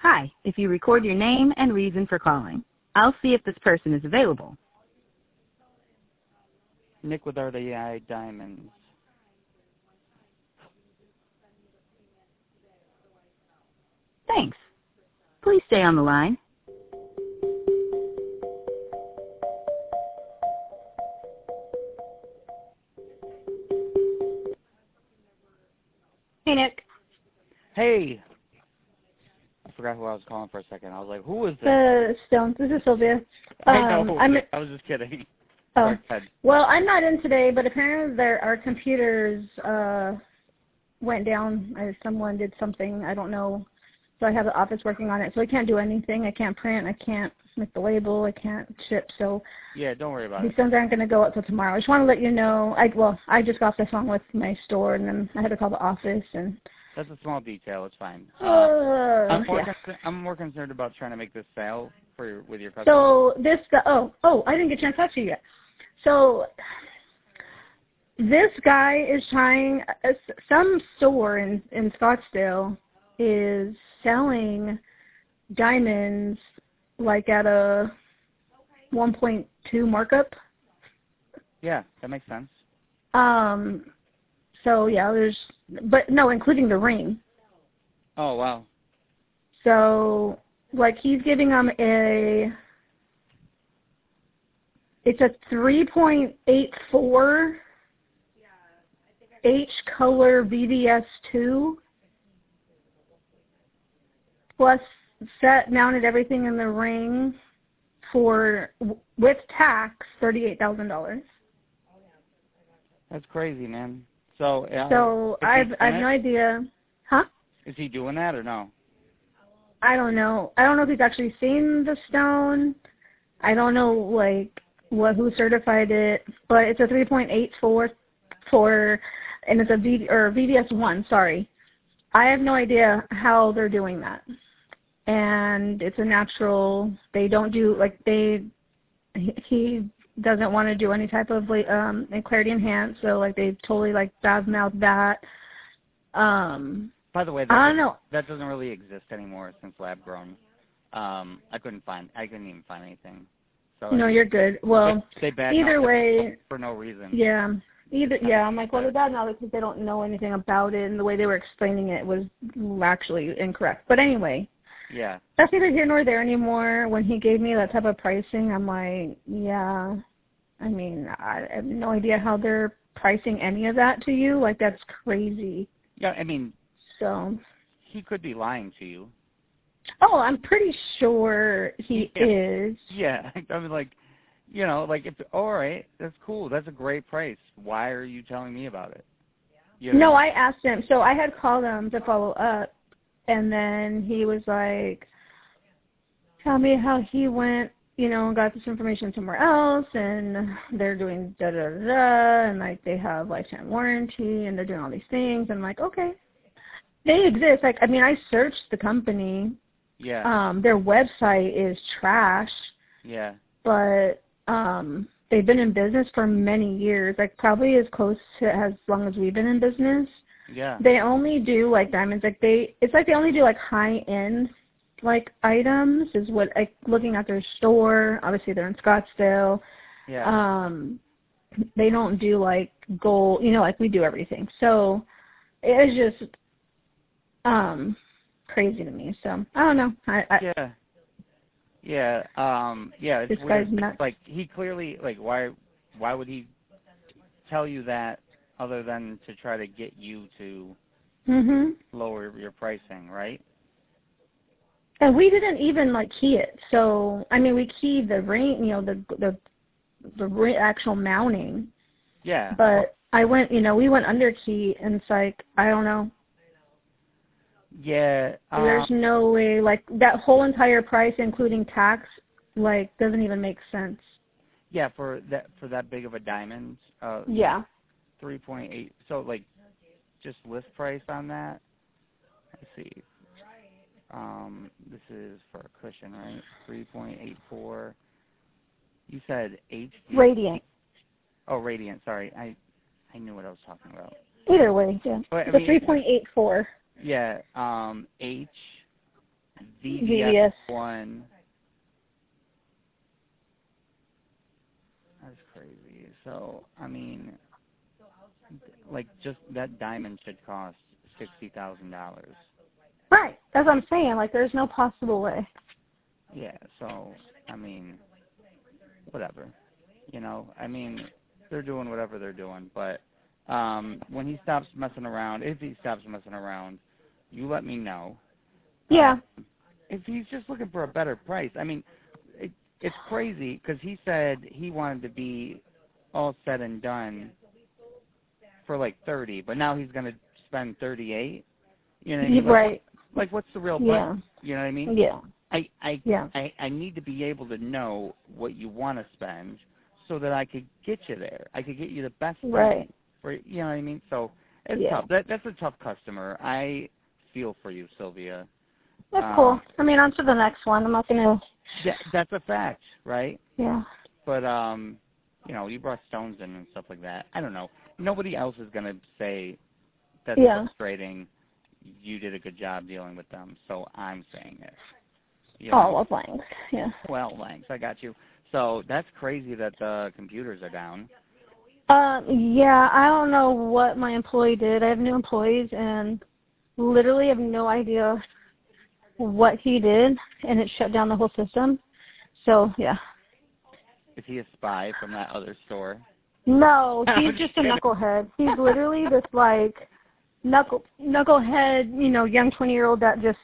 Hi, if you record your name and reason for calling, I'll see if this person is available. Nick with RDI Diamonds. Thanks. Please stay on the line. Hey, Nick. Hey. I forgot who I was calling for a second. I was like, who is this? Stone. This is Sylvia. I know. I was just kidding. Oh. Well, I'm not in today, but apparently our computers went down. Someone did something. I don't know. So I have the office working on it. So I can't do anything. I can't print. I can't make the label. I can't ship. So yeah, don't worry about these stones aren't going to go up till tomorrow. I just want to let you know. I just got off the phone with my store, and then I had to call the office. And that's a small detail. It's fine. I'm more concerned about trying to make this sale with your customer. So this guy. I didn't get a chance to talk to you yet. So this guy is trying. Some store in Scottsdale is selling diamonds like at a 1.2 markup. Yeah, that makes sense. So yeah, but no, including the ring. Oh wow. So like he's giving them it's a 3.84 H color VVS2 plus set mounted everything in the ring for with tax $38,000. That's crazy, man. So I've no idea. Huh? Is he doing that or no? I don't know. I don't know if he's actually seen the stone. I don't know who certified it, but it's a 3.84 and it's a VVS1. Sorry, I have no idea how they're doing that. And it's a natural. They don't do he doesn't want to do any type of clarity enhance. So they totally badmouth that. By the way, I don't know. That doesn't really exist anymore since lab grown. I couldn't even find anything. So no, you're good. Well, either way, for no reason. Yeah. I'm like, well, they're bad now because they don't know anything about it, and the way they were explaining it was actually incorrect. But anyway. Yeah. That's neither here nor there anymore. When he gave me that type of pricing, I'm like, yeah. I mean, I have no idea how they're pricing any of that to you. That's crazy. Yeah, I mean. So. He could be lying to you. Oh, I'm pretty sure he is. Yeah, I mean, if all right, that's cool. That's a great price. Why are you telling me about it? No, I asked him. So I had called him to follow up, and then he was like, tell me how he went, and got this information somewhere else, and they're doing da-da-da-da, and, they have lifetime warranty, and they're doing all these things. I'm like, okay. They exist. I searched the company. Yeah. Their website is trash. Yeah. But they've been in business for many years, probably as close to as long as we've been in business. Yeah. They only do diamonds. They only do high end items is what looking at their store. Obviously they're in Scottsdale. Yeah. They don't do gold, we do everything. So it was just crazy to me. So I don't know. Yeah. Yeah. It's this weird. guy's nuts. He clearly why would he tell you that other than to try to get you to lower your pricing, right? And we didn't even key it. So we keyed the ring, the actual mounting. Yeah. But we went under key, and it's I don't know. Yeah. There's no way, that whole entire price, including tax, doesn't even make sense. Yeah, for that big of a diamond. Yeah. 3.8. So just list price on that. Let's see. This is for a cushion, right? 3.84. You said HD. Radiant. Oh, Radiant. Sorry, I knew what I was talking about. Either way, yeah. But, the 3.84. Yeah. H, VVS. one. That's crazy. So, I mean, like, just that diamond should cost $60,000. Right. That's what I'm saying. Like, there's no possible way. Yeah, so, I mean, whatever. You know, I mean, they're doing whatever they're doing. But when he stops messing around, if he stops messing around, you let me know. Yeah. If he's just looking for a better price, I mean, it's crazy because he said he wanted to be all said and done for like 30, but now he's going to spend 38. You know what I mean? Right. Like, what's the real Yeah. price? You know what I mean? Yeah. I need to be able to know what you want to spend so that I could get you there. I could get you the best Right. thing for, you know what I mean? So it's tough. That's a tough customer. I feel for you, Sylvia. That's cool. I mean, on to the next one. I'm not going to... Yeah, that's a fact, right? Yeah. But, you know, you brought stones in and stuff like that. I don't know. Nobody else is going to say that's frustrating. You did a good job dealing with them, so I'm saying it. You know? Oh, well, thanks. Yeah. Well, thanks. I got you. So that's crazy that the computers are down. Yeah, I don't know what my employee did. I have new employees, and literally have no idea what he did, and it shut down the whole system. So, yeah. Is he a spy from that other store? No, he's just a knucklehead. He's literally this, like, knucklehead, you know, young 20-year-old that just...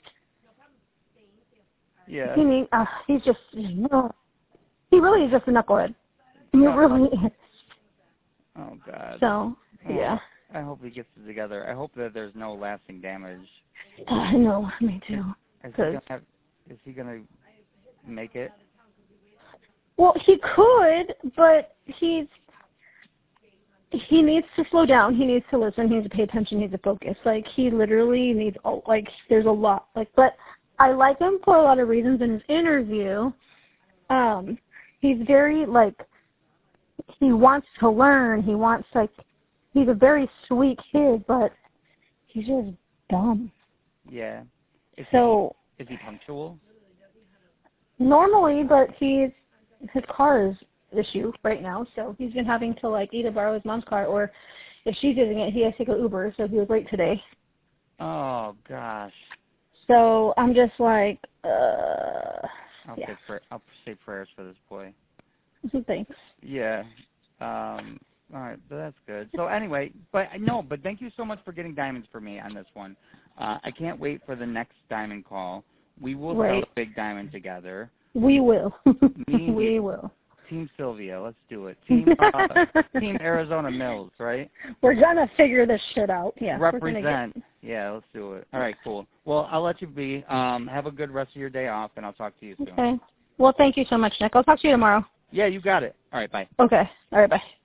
Yeah. He's just... he really is just a knucklehead. He really is. Oh, God. So, yeah. I hope he gets it together. I hope that there's no lasting damage. No, me too. Is he gonna make it? Well, he could, but he needs to slow down. He needs to listen. He needs to pay attention. He needs to focus. Like, he literally needs, like, there's a lot. Like, but I like him for a lot of reasons. In his interview, he's very, like, he wants to learn. He wants, like, he's a very sweet kid, but he's just dumb. Yeah. Is he punctual? Normally, but his car is issue right now, so he's been having to, like, either borrow his mom's car, or if she's using it, he has to go Uber, so he was late today. Oh, gosh. So I'm just like, I'll say prayers for this boy. Thanks. Yeah. All right, but that's good. So anyway, but thank you so much for getting diamonds for me on this one. I can't wait for the next diamond call. We will sell a big diamond together. We will. We will. Team Sylvia, let's do it. Team Arizona Mills, right? We're going to figure this shit out. Yeah. Represent. Yeah, let's do it. All right, cool. Well, I'll let you be. Have a good rest of your day off, and I'll talk to you soon. Okay. Well, thank you so much, Nick. I'll talk to you tomorrow. Yeah, you got it. All right, bye. Okay. All right, bye.